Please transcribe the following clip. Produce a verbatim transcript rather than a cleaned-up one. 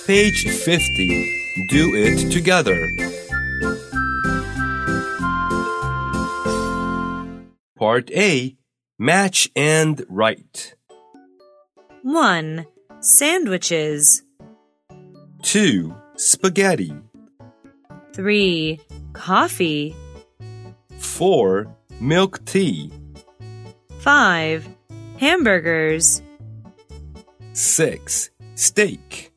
Page fifty. Do it together. Part A. Match and write. one. Sandwiches. two. Spaghetti. three. Coffee. four. Milk tea. five. Hamburgers. six. Steak.